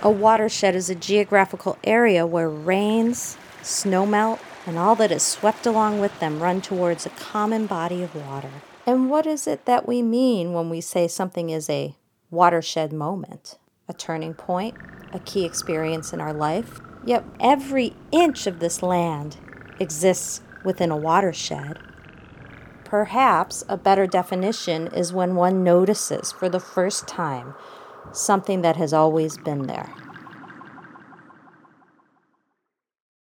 A watershed is a geographical area where rains, snowmelt, and all that is swept along with them run towards a common body of water. And what is it that we mean when we say something is a watershed moment? A turning point, a key experience in our life? Yet every inch of this land exists within a watershed. Perhaps a better definition is when one notices for the first time something that has always been there.